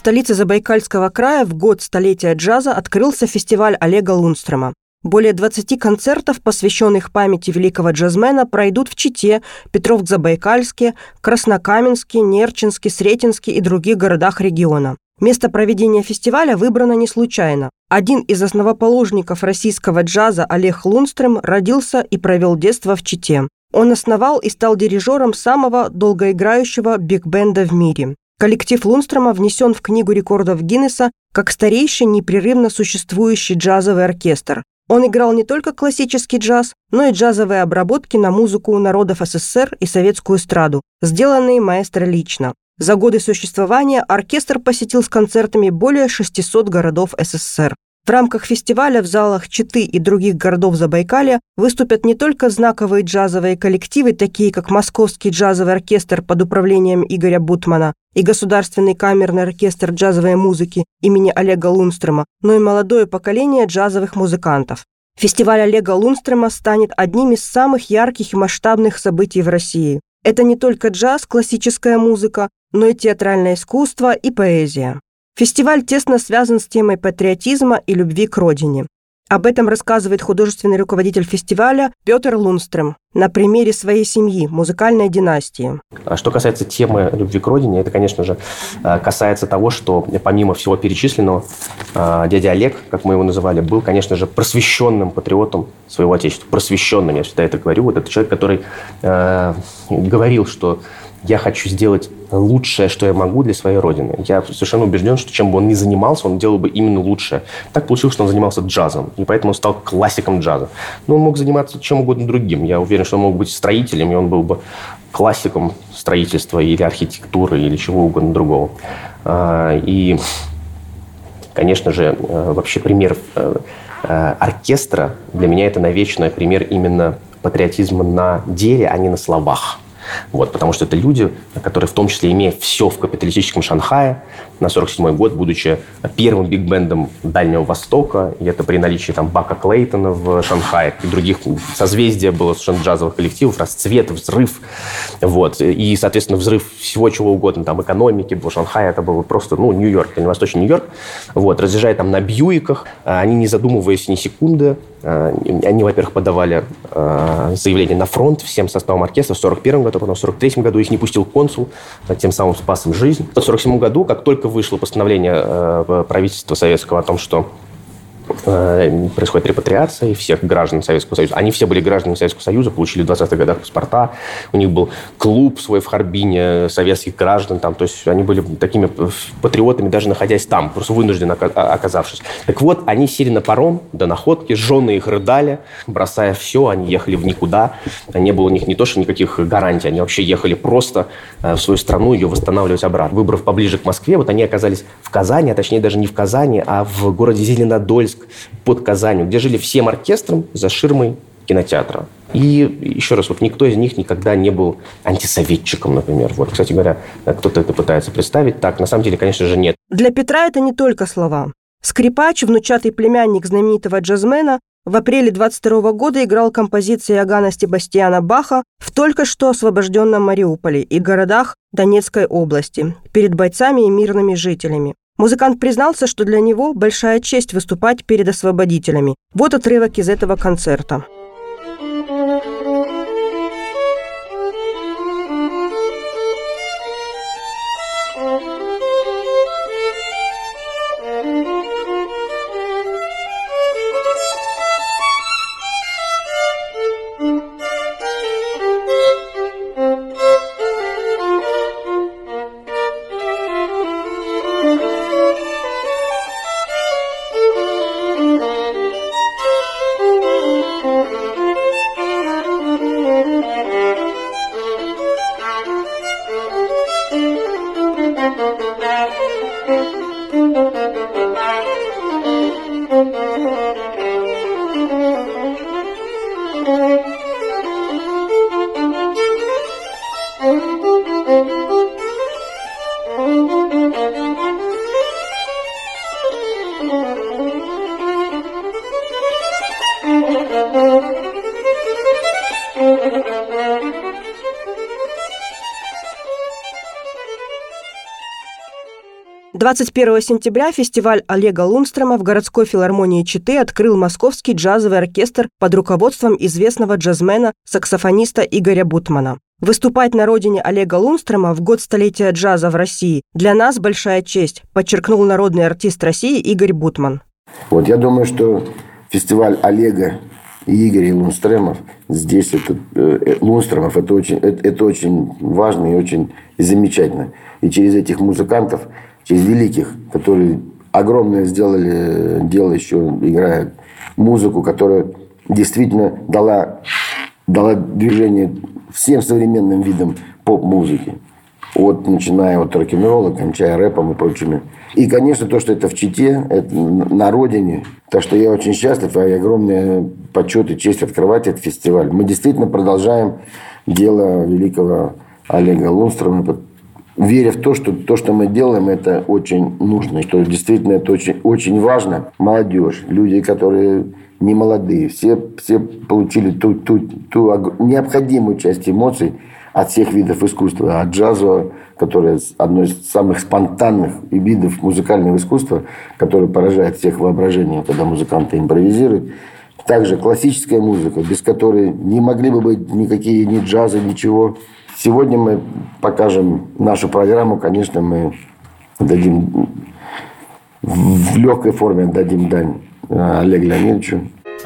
столице Забайкальского края в год столетия джаза открылся фестиваль Олега Лундстрема. Более 20 концертов, посвященных памяти великого джазмена, пройдут в Чите, Петровск-Забайкальске, Краснокаменске, Нерчинске, Сретенске и других городах региона. Место проведения фестиваля выбрано не случайно. Один из основоположников российского джаза Олег Лундстрем родился и провел детство в Чите. Он основал и стал дирижером самого долгоиграющего биг-бенда в мире. Коллектив Лундстрема внесен в Книгу рекордов Гиннесса как старейший непрерывно существующий джазовый оркестр. Он играл не только классический джаз, но и джазовые обработки на музыку народов СССР и советскую эстраду, сделанные маэстро лично. За годы существования оркестр посетил с концертами более 600 городов СССР. В рамках фестиваля в залах Читы и других городов Забайкалья выступят не только знаковые джазовые коллективы, такие как Московский джазовый оркестр под управлением Игоря Бутмана и Государственный камерный оркестр джазовой музыки имени Олега Лундстрема, но и молодое поколение джазовых музыкантов. Фестиваль Олега Лундстрема станет одним из самых ярких и масштабных событий в России. Это не только джаз, классическая музыка, но и театральное искусство и поэзия. Фестиваль тесно связан с темой патриотизма и любви к родине. Об этом рассказывает художественный руководитель фестиваля Петр Лундстрем на примере своей семьи, музыкальной династии. Что касается темы любви к родине, это, конечно же, касается того, что помимо всего перечисленного, дядя Олег, как мы его называли, был, конечно же, просвещенным патриотом своего отечества. Просвещенным, я всегда это говорю. Вот это человек, который говорил, что я хочу сделать лучшее, что я могу для своей родины. Я совершенно убежден, что чем бы он ни занимался, он делал бы именно лучшее. Так получилось, что он занимался джазом, и поэтому он стал классиком джаза. Но он мог заниматься чем угодно другим. Я уверен, что он мог быть строителем, и он был бы классиком строительства или архитектуры, или чего угодно другого. И, конечно же, вообще пример оркестра для меня это навечный пример именно патриотизма на деле, а не на словах. Вот, потому что это люди, которые в том числе, имея все в капиталистическом Шанхае, на 1947 год, будучи первым биг-бендом Дальнего Востока, и это при наличии там Бака Клейтона в Шанхае и других созвездия было совершенно джазовых коллективов, расцвет, взрыв, вот, и, соответственно, взрыв всего чего угодно, там, экономики, был Шанхай, это был просто, Нью-Йорк, дальневосточный Нью-Йорк, вот, разъезжая там на Бьюиках, они, не задумываясь ни секунды, они, во-первых, подавали заявление на фронт всем составом оркестра в 1941 году, потом в 1943 году их не пустил консул, тем самым спас им жизнь. В 1947 году, как только вышло постановление правительства советского о том, что происходит репатриация всех граждан Советского Союза. Они все были гражданами Советского Союза, получили в 20-х годах паспорта. У них был клуб свой в Харбине советских граждан. Там, то есть они были такими патриотами, даже находясь там, просто вынужденно оказавшись. Так вот, они сели на паром до Находки, жены их рыдали, бросая все, они ехали в никуда. Не было у них не то, что никаких гарантий, они вообще ехали просто в свою страну ее восстанавливать обратно. Выбрав поближе к Москве, вот они оказались в Казани, а точнее даже не в Казани, а в городе Зеленодольск, под Казанью, где жили всем оркестром за ширмой кинотеатра. И еще раз, вот никто из них никогда не был антисоветчиком, например. Вот, кстати говоря, кто-то это пытается представить так. На самом деле, конечно же, нет. Для Петра это не только слова. Скрипач, внучатый племянник знаменитого джазмена, в апреле 22 года играл композиции Иоганна Себастьяна Баха в только что освобожденном Мариуполе и городах Донецкой области перед бойцами и мирными жителями. Музыкант признался, что для него большая честь выступать перед освободителями. Вот отрывок из этого концерта. 21 сентября фестиваль Олега Лундстрема в городской филармонии Читы открыл Московский джазовый оркестр под руководством известного джазмена, саксофониста Игоря Бутмана. Выступать на родине Олега Лундстрема в год столетия джаза в России для нас большая честь, подчеркнул народный артист России Игорь Бутман. Я думаю, что фестиваль Олега и Игоря Лундстремов здесь, Лундстремов, это очень важно и очень замечательно. И через этих музыкантов, через великих, которые огромное сделали дело, еще играя музыку, которая действительно дала движение всем современным видам поп-музыки. Начиная от рок-н-ролла, кончая рэпом и прочими. И, конечно, то, что это в Чите, это на родине. Так что я очень счастлив, и огромный почет и честь открывать этот фестиваль. Мы действительно продолжаем дело великого Олега Лундстрема, веря в то, что мы делаем, это очень нужно, что действительно это очень, очень важно. Молодежь, люди, которые не молодые, все получили ту необходимую часть эмоций от всех видов искусства. От джаза, которое одно из самых спонтанных видов музыкального искусства, которое поражает всех воображением, когда музыканты импровизируют. Также классическая музыка, без которой не могли бы быть никакие ни джаза, ничего. Сегодня мы покажем нашу программу. Конечно, мы дадим в легкой форме дань Олегу Леонидовичу.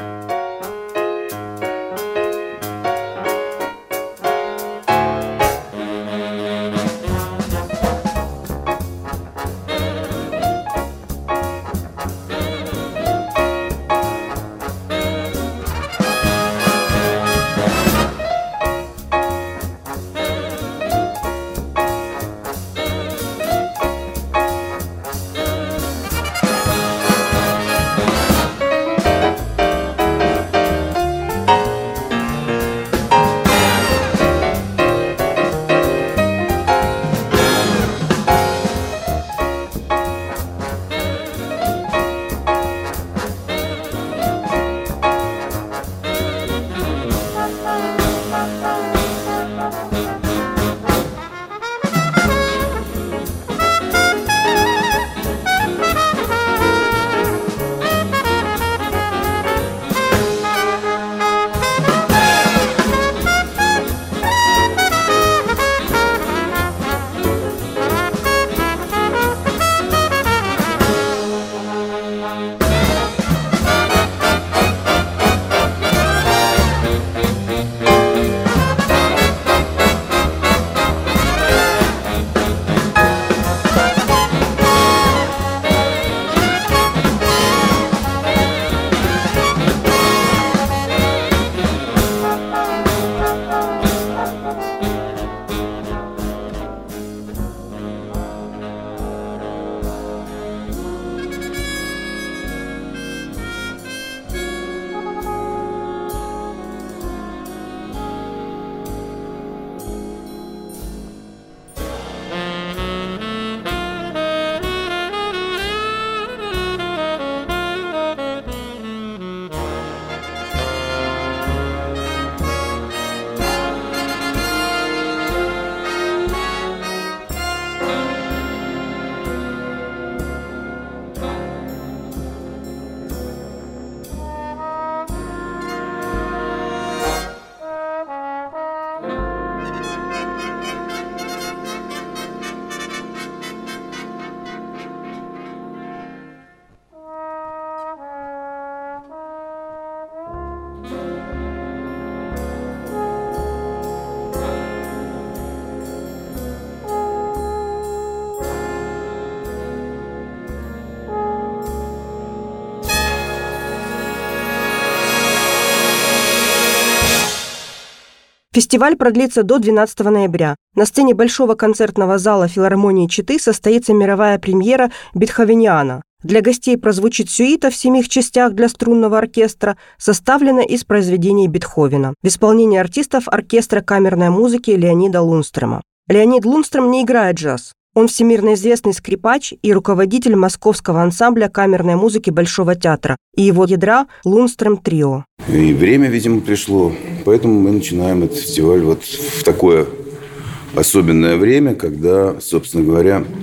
Фестиваль продлится до 12 ноября. На сцене Большого концертного зала филармонии Читы состоится мировая премьера «Бетховениана». Для гостей прозвучит сюита в 7 частях для струнного оркестра, составлена из произведений Бетховена в исполнении артистов оркестра камерной музыки Леонида Лундстрема. Леонид Лундстрем не играет джаз. Он всемирно известный скрипач и руководитель московского ансамбля камерной музыки Большого театра и его ядра «Лундстрем Трио». И время, видимо, пришло, поэтому мы начинаем этот фестиваль в такое особенное время, когда, собственно говоря,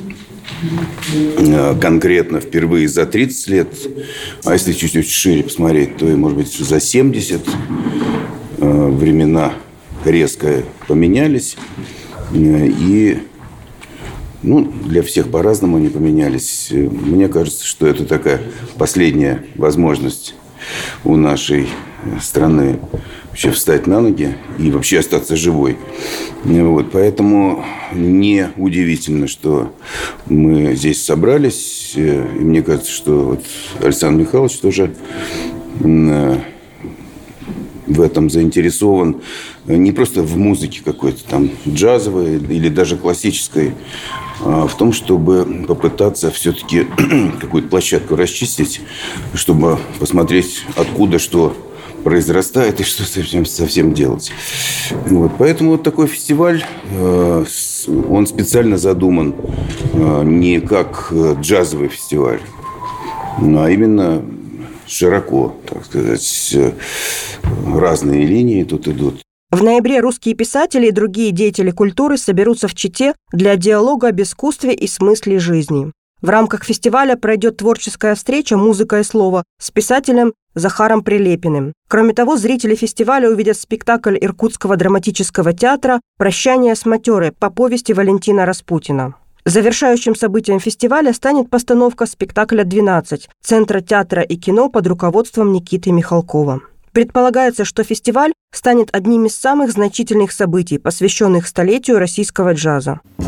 конкретно впервые за 30 лет, а если чуть-чуть шире посмотреть, то, может быть, за 70 времена резко поменялись. И для всех по-разному они поменялись. Мне кажется, что это такая последняя возможность у нашей страны вообще встать на ноги и вообще остаться живой. Поэтому не удивительно, что мы здесь собрались. И мне кажется, что Александр Михайлович тоже в этом заинтересован. Не просто в музыке какой-то там джазовой или даже классической, а в том, чтобы попытаться все-таки какую-то площадку расчистить, чтобы посмотреть, откуда что произрастает и что совсем делать. Поэтому такой фестиваль, он специально задуман не как джазовый фестиваль, а именно широко, так сказать, разные линии тут идут. В ноябре русские писатели и другие деятели культуры соберутся в Чите для диалога об искусстве и смысле жизни. В рамках фестиваля пройдет творческая встреча «Музыка и слово» с писателем Захаром Прилепиным. Кроме того, зрители фестиваля увидят спектакль Иркутского драматического театра «Прощание с матерой» по повести Валентина Распутина. Завершающим событием фестиваля станет постановка спектакля «12» Центра театра и кино под руководством Никиты Михалкова. Предполагается, что фестиваль станет одним из самых значительных событий, посвященных столетию российского джаза.